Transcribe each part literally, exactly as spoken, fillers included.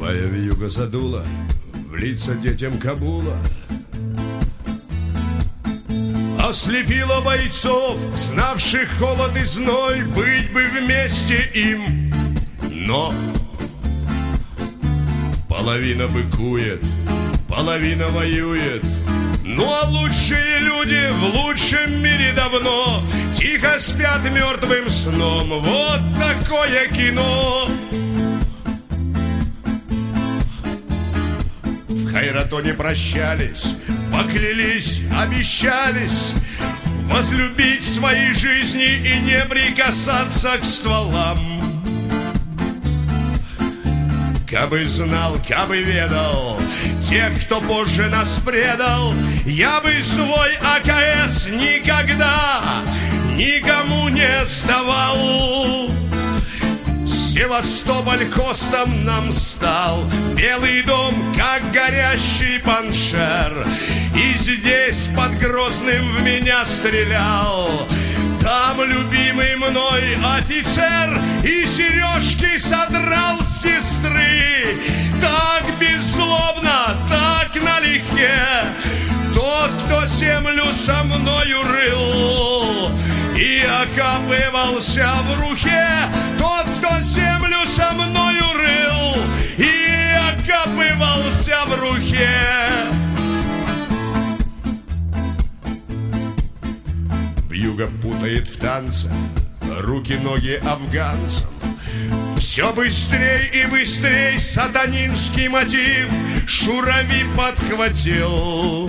Злая вьюга задула в лица детям Кабула, ослепила бойцов, знавших холод и зной, быть бы вместе им. Но половина быкует, половина воюет. Ну а лучшие люди в лучшем мире давно тихо спят мертвым сном. Вот такое кино. В Хайратоне прощались, поклялись, обещались возлюбить свои жизни и не прикасаться к стволам. Кабы знал, кабы ведал тех, кто позже нас предал, я бы свой АКС никогда никому не сдавал. Севастополь хостом нам стал, Белый дом, как горящий паншер, и здесь под Грозным в меня стрелял. Там любимый мной офицер и сережки содрал с сестры. Так беззлобно, так налегке тот, кто землю со мною рыл и окапывался в рухе, тот, кто землю со мною рыл и окапывался в рухе. Вьюга путает в танце руки-ноги афганцам. Все быстрей и быстрей сатанинский мотив Шурави подхватил.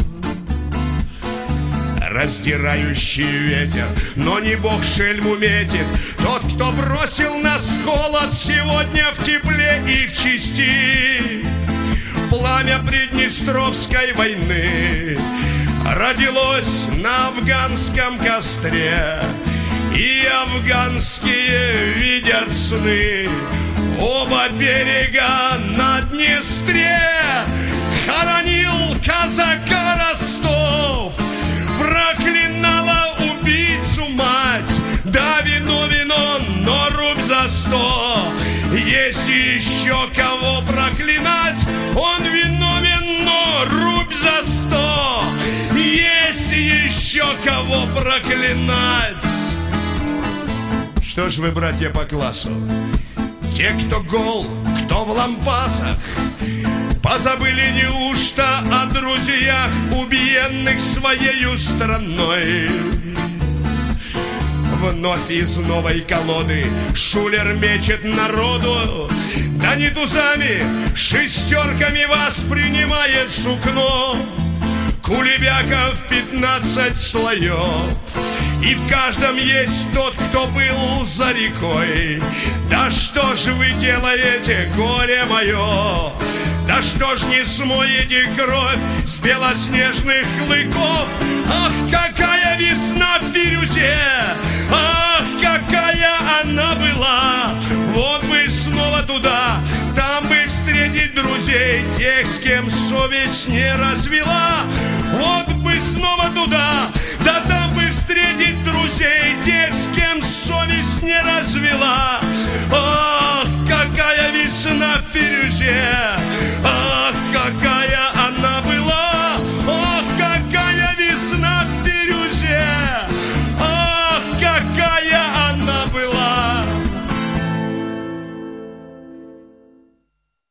Раздирающий ветер, но не Бог шельму метит. Тот, кто бросил нас в холод, сегодня в тепле и в чести. Пламя Приднестровской войны родилось на афганском костре, и афганские видят сны. Оба берега на Днестре хоронил казака Ростов, проклинала убийцу мать. Да, виновен он, но рубь за сто. Есть еще кого проклинать, он виновен, но рубь за сто. Есть еще кого проклинать. Что ж вы, братья по классу, те, кто гол, кто в лампасах, позабыли неужто о друзьях, убиенных своею страной? Вновь из новой колоды шулер мечет народу, да не тузами, шестерками вас принимает сукно. Кулебяков пятнадцать слоев, и в каждом есть тот, кто был за рекой. Да что ж вы делаете, горе мое? Да что ж не смоете кровь с белоснежных клыков? Ах, какая весна в Фирюзе! Ах, какая она была! Вот бы снова туда, там бы встретить друзей, тех, с кем совесть не развела. Вот бы снова туда,